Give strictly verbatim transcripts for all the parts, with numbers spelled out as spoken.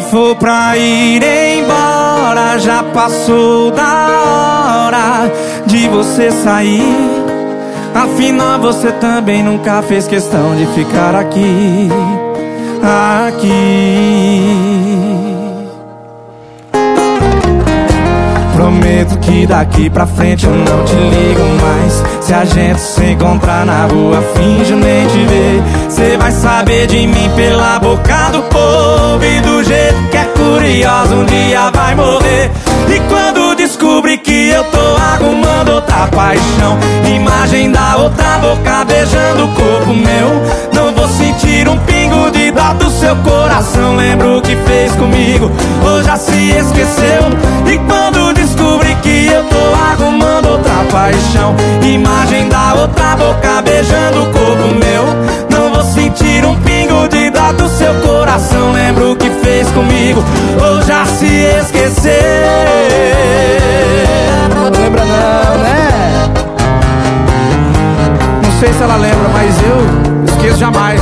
for pra ir embora, já passou da hora de você sair. Afinal você também nunca fez questão de ficar aqui, aqui. Prometo que daqui pra frente eu não te ligo mais. Se a gente se encontrar na rua, finjo nem te ver. Cê vai saber de mim pela boca do povo, e do jeito que é curioso um dia vai morrer. E quando descobrir que eu tô arrumando outra paixão, imagem da outra boca beijando o corpo meu, não vou sentir um pingo de dó do seu coração. Lembra o que fez comigo, ou já se esqueceu? E quando descobrir que eu tô arrumando outra paixão, imagem da outra boca beijando o corpo meu, não vou sentir um pingo de dó do seu coração. Lembra o que fez comigo, ou já se esqueceu? Não lembra não, né? Não sei se ela lembra, mas eu esqueço jamais.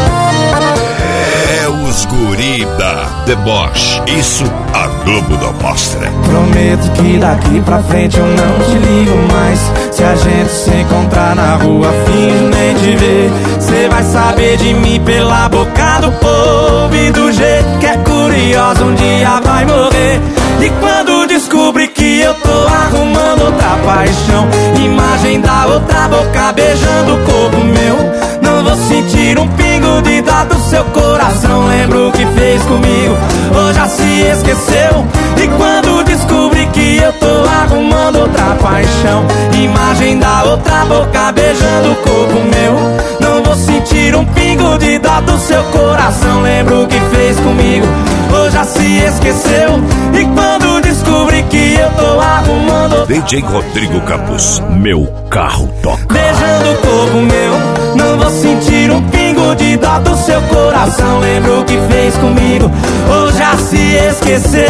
É os guri da Deboche, isso a Globo não mostra. Prometo que daqui pra frente eu não te ligo mais. Se a gente se encontrar na rua, finjo nem te ver. Cê vai saber de mim pela boca do povo, e do jeito que é curioso um dia vai morrer. E quando descobrir que eu tô arrumando outra paixão, imagem da outra boca beijando o corpo meu, não vou sentir um pingo de dó do seu coração. Lembra o que fez comigo, ou já se esqueceu? E quando descobrir que eu tô arrumando outra paixão, imagem da outra boca beijando o corpo meu, não vou sentir um pingo de dó do seu coração. Lembra o que fez comigo, ou já se esqueceu? E quando descobrir que eu tô arrumando D J Rodrigo Campos, meu carro toca. beijando o corpo meu, não vou sentir um pingo de dó do seu coração. Lembra o que fez comigo, ou já se esqueceu?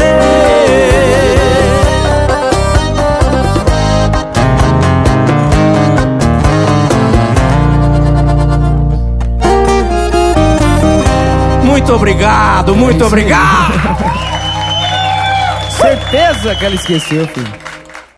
Muito obrigado, muito obrigado. Certeza que ela esqueceu, filho.